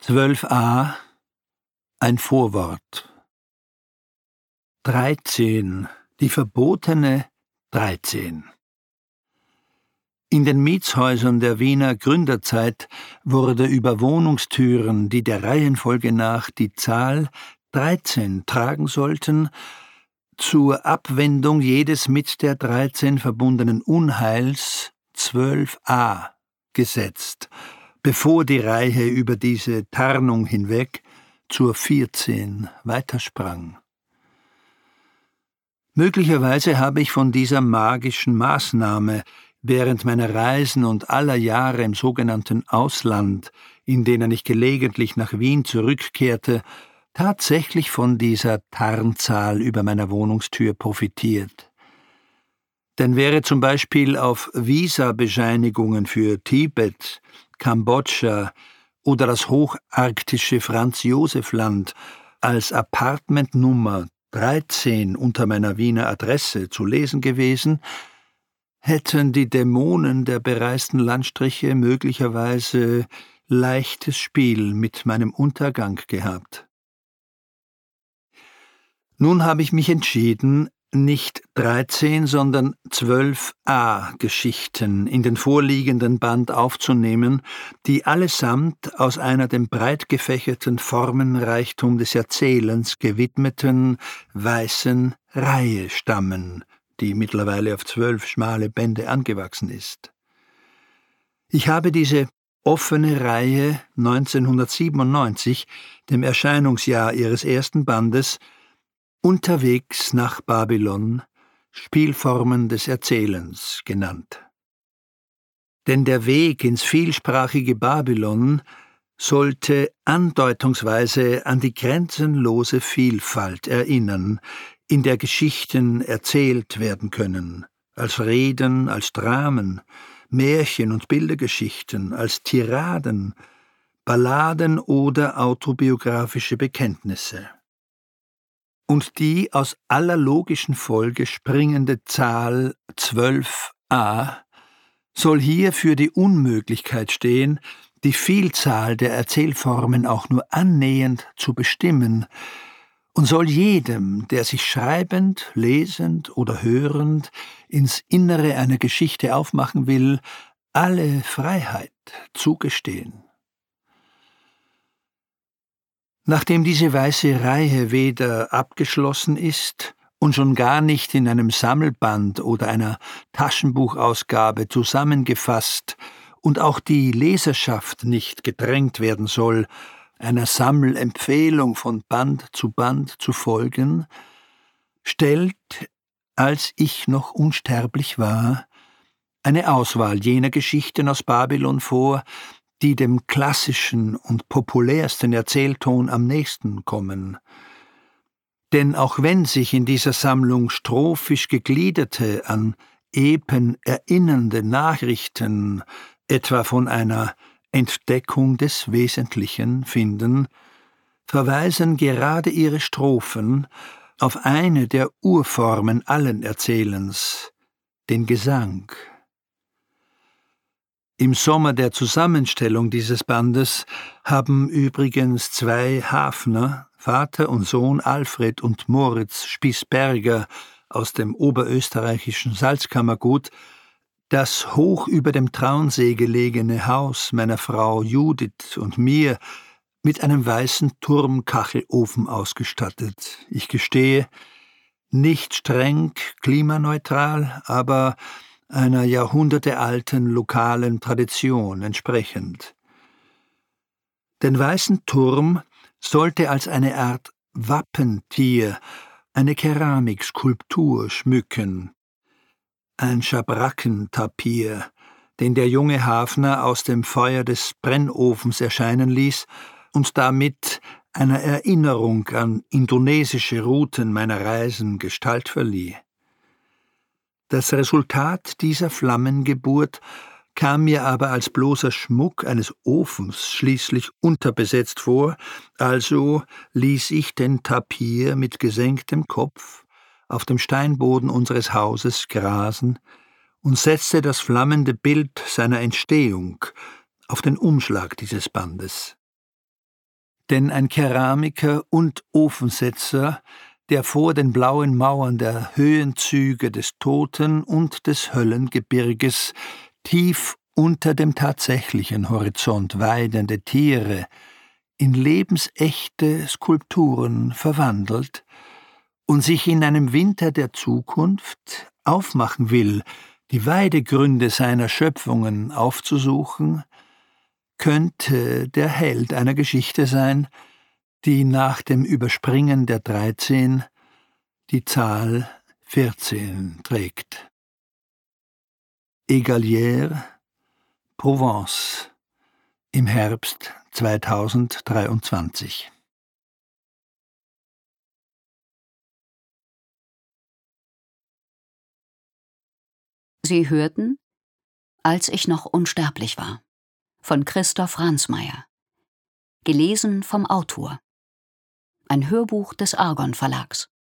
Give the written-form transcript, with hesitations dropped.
12a. Ein Vorwort. 13. Die verbotene 13. In den Mietshäusern der Wiener Gründerzeit wurde über Wohnungstüren, die der Reihenfolge nach die Zahl 13 tragen sollten, zur Abwendung jedes mit der 13 verbundenen Unheils 12a gesetzt, bevor die Reihe über diese Tarnung hinweg zur 14 weitersprang. Möglicherweise habe ich von dieser magischen Maßnahme während meiner Reisen und aller Jahre im sogenannten Ausland, in denen ich gelegentlich nach Wien zurückkehrte, tatsächlich von dieser Tarnzahl über meiner Wohnungstür profitiert. Denn wäre zum Beispiel auf Visa-Bescheinigungen für Tibet, Kambodscha oder das hocharktische Franz-Josef-Land als Apartmentnummer 13 unter meiner Wiener Adresse zu lesen gewesen, hätten die Dämonen der bereisten Landstriche möglicherweise leichtes Spiel mit meinem Untergang gehabt. Nun habe ich mich entschieden, nicht 13, sondern 12a Geschichten in den vorliegenden Band aufzunehmen, die allesamt aus einer dem breit gefächerten Formenreichtum des Erzählens gewidmeten weißen Reihe stammen, die mittlerweile auf 12 schmale Bände angewachsen ist. Ich habe diese offene Reihe 1997, dem Erscheinungsjahr ihres ersten Bandes, Unterwegs nach Babylon, Spielformen des Erzählens genannt. Denn der Weg ins vielsprachige Babylon sollte andeutungsweise an die grenzenlose Vielfalt erinnern, in der Geschichten erzählt werden können, als Reden, als Dramen, Märchen und Bildergeschichten, als Tiraden, Balladen oder autobiografische Bekenntnisse. Und die aus aller logischen Folge springende Zahl 12a soll hier für die Unmöglichkeit stehen, die Vielzahl der Erzählformen auch nur annähernd zu bestimmen, und soll jedem, der sich schreibend, lesend oder hörend ins Innere einer Geschichte aufmachen will, alle Freiheit zugestehen. Nachdem diese weiße Reihe weder abgeschlossen ist und schon gar nicht in einem Sammelband oder einer Taschenbuchausgabe zusammengefasst und auch die Leserschaft nicht gedrängt werden soll, einer Sammelempfehlung von Band zu folgen, stellt, als ich noch unsterblich war, eine Auswahl jener Geschichten aus Babylon vor, die dem klassischen und populärsten Erzählton am nächsten kommen. Denn auch wenn sich in dieser Sammlung strophisch gegliederte, an Epen erinnernde Nachrichten etwa von einer Entdeckung des Wesentlichen finden, verweisen gerade ihre Strophen auf eine der Urformen allen Erzählens, den Gesang. Im Sommer der Zusammenstellung dieses Bandes haben übrigens 2 Hafner, Vater und Sohn Alfred und Moritz Spiesberger aus dem oberösterreichischen Salzkammergut, das hoch über dem Traunsee gelegene Haus meiner Frau Judith und mir mit einem weißen Turmkachelofen ausgestattet. Ich gestehe, nicht streng klimaneutral, aber einer jahrhundertealten lokalen Tradition entsprechend. Den weißen Turm sollte als eine Art Wappentier eine Keramikskulptur schmücken, ein Schabrackentapir, den der junge Hafner aus dem Feuer des Brennofens erscheinen ließ und damit einer Erinnerung an indonesische Routen meiner Reisen Gestalt verlieh. Das Resultat dieser Flammengeburt kam mir aber als bloßer Schmuck eines Ofens schließlich unterbesetzt vor, also ließ ich den Tapir mit gesenktem Kopf auf dem Steinboden unseres Hauses grasen und setzte das flammende Bild seiner Entstehung auf den Umschlag dieses Bandes. Denn ein Keramiker und Ofensetzer, der vor den blauen Mauern der Höhenzüge des Toten- und des Höllengebirges tief unter dem tatsächlichen Horizont weidende Tiere in lebensechte Skulpturen verwandelt und sich in einem Winter der Zukunft aufmachen will, die Weidegründe seiner Schöpfungen aufzusuchen, könnte der Held einer Geschichte sein, die nach dem Überspringen der 13 die Zahl 14 trägt. Egalière, Provence, im Herbst 2023. Sie hörten »Als ich noch unsterblich war« von Christoph Ransmayr. Gelesen vom Autor. Ein Hörbuch des Argon Verlags.